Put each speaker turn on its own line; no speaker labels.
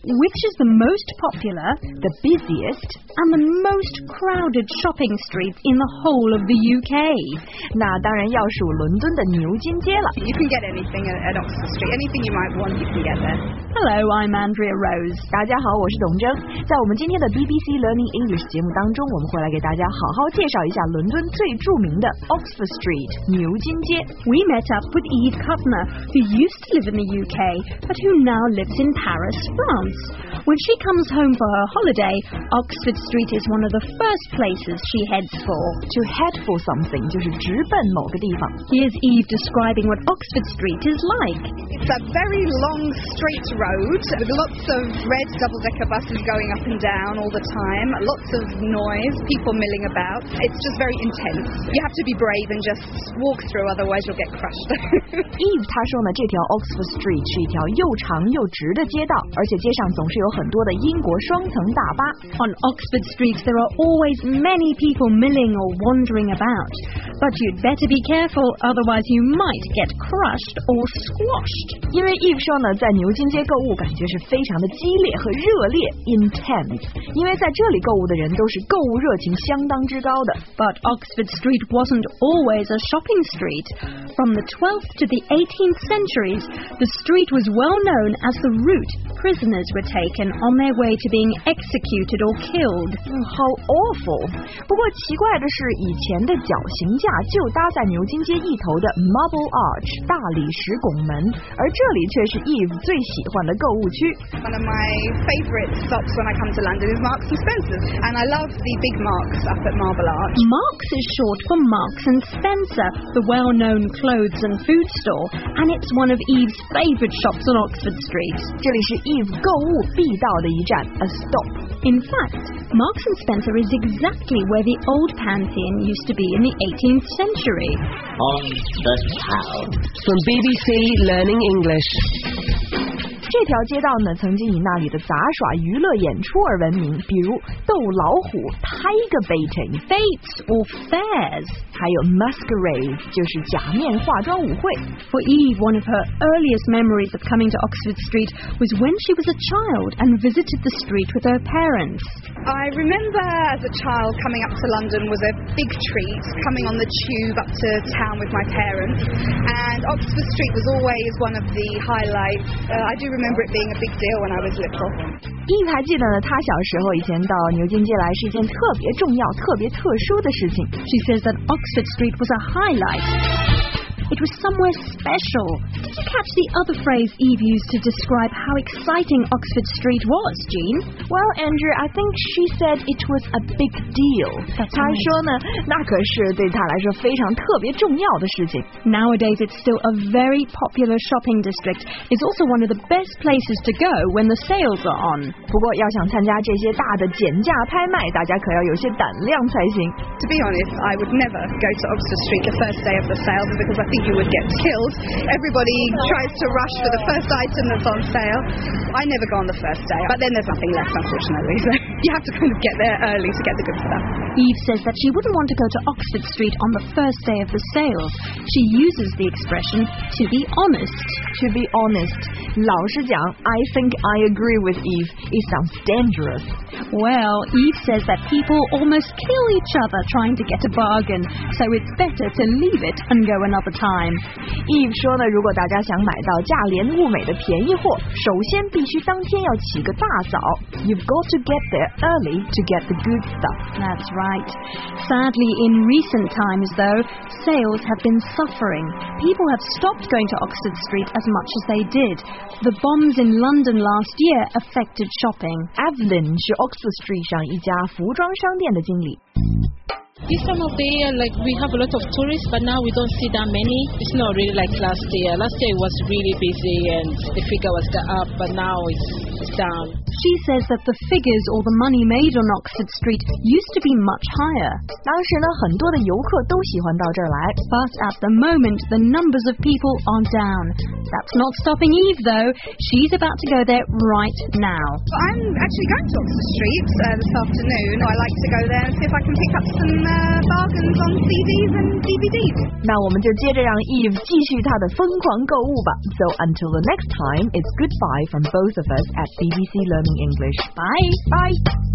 which is the most popular, the busiest, and the most crowded shopping street in the whole of the UK?
那当然要数伦敦的牛津街了。
You can get anything at Oxford Street. Anything you might want, you can get there.
Hello, I'm Andrea Rose.
大家好，我是董贞。在我们今天的 BBC Learning English 节目当中，我们会来给大家好好介绍一下伦敦最著名的 Oxford Street 牛津街。
We met up with Eve Kutner, who used to live in the UK, but who now lives in Paris, France. When she comes home for her holiday, Oxford Street is one of the first places she heads for.
To head for something 就是直奔某个地方。
Here's Eve describing what Oxford Street is like.
It's a very long straight road with lots of red double-decker buses going up and down all the time, lots of noise, people milling about. It's just very intense. You have to be brave and just walk through, otherwise you'll get crushed.
Eve 她说呢，这条 Oxford Street 是一条又长又直的街道，而且街上总是有很多的英国双层大巴。
On Oxford Street, there are always many people milling or wandering about. But you'd better be careful, otherwise you might get crushed or squashed.
因为 Eve 说呢，在牛津街购物感觉是非常的激烈和热烈 intense， 因为在这里购物的人都是购物热情相当之高的。
But Oxford Street wasn't always a shopping street. From the 12th to the 18th centuries, the street was well known as the route prisoners were taken on their way to being executed or killed.
How awful！ 不过奇怪的是，以前的绞刑架就搭在牛津街一头的 Marble Arch 大理石拱门，而这里却是 Eve 最喜欢的购物区。
One of my favourite stops when I come to London is Marks and Spencer's, and I love the big Marks up at Marble Arch.
Marks is short for Marks and Spencer, the well-known clothes and food store, and it's one of Eve's favourite shops on Oxford Street.
这里是 Eve 购物必到的一站 ，a stop。
In fact, Marks and Spencer is exactly where the old Pantheon used to be in the 18th century.
On the town.
From BBC Learning English.
这条街道呢，曾经以那里的杂耍娱乐演出而闻名，比如斗老虎 （tiger baiting）、
Fetes or fairs.
还有 masquerade， 就是假面化妆舞会。
For Eve, one of her earliest memories of coming to Oxford Street was when she was a child and visited the street with her parents.
I remember as a child coming up to London was a big treat, coming on the tube up to town with my parents, and Oxford Street was always one of the highlights. I do remember it being a big deal when I was little.
Eve 还记得呢，她小时候以前到牛津街来是一件特别重要、特别特殊的事情。
She says that Oxford Street was a highlight. It was somewhere special. Did you catch the other phrase Eve used to describe how exciting Oxford Street was, Jean?
Well, Andrew, I think she said it was a big deal. 她说呢，那可是对她来说非常特别重要的事情。
Nowadays, it's still a very popular shopping district. It's also one of the best places to go when the sales are on.
不过要想参加这些大的减价拍卖，大家可要有些胆量才行。
To be honest, I would never go to Oxford Street the first day of the sales because I think you would get killed. Everybody tries to rush for the first item that's on sale. I never go on the first day, but then there's nothing left, unfortunately. So you have to kind of get there early to get the good stuff.
Eve says that she wouldn't want to go to Oxford Street on the first day of the sales. She uses the expression to be honest.
To be honest, 老实讲 I think I agree with Eve. It sounds dangerous.
Well, Eve says that people almost kill each other trying to get a bargain, so it's better to leave it and go another time.
Eve 说呢，如果大家想买到价廉物美的便宜货，首先必须当天要起个大早。You've got to get there early to get the good stuff.
That's right. Sadly, in recent times, though, sales have been suffering. People have stopped going to Oxford Street as much as they did. The bombs in London last year affected shopping.
Evelyn 是 Oxford Street 上一家服装商店的经理。
This time of the year, we have a lot of tourists, but now we don't see that many. It's not really like last year. Last year it was really busy and the figure was up, but now it's down.
She says that the figures or the money made on Oxford Street used to be much higher.
当时呢，很多的游客都喜欢到这儿来。
But at the moment, the numbers of people are down. That's not stopping Eve, though. She's about to go there right now.
I'm actually going to Oxford Street this afternoon. I like to go there and see if I can pick up some bargains on CDs and DVDs.
那我们就接着让 Eve 继续她的疯狂购物吧。So until the next time, it's goodbye from both of us at BBC Learning English.
Bye.
Bye.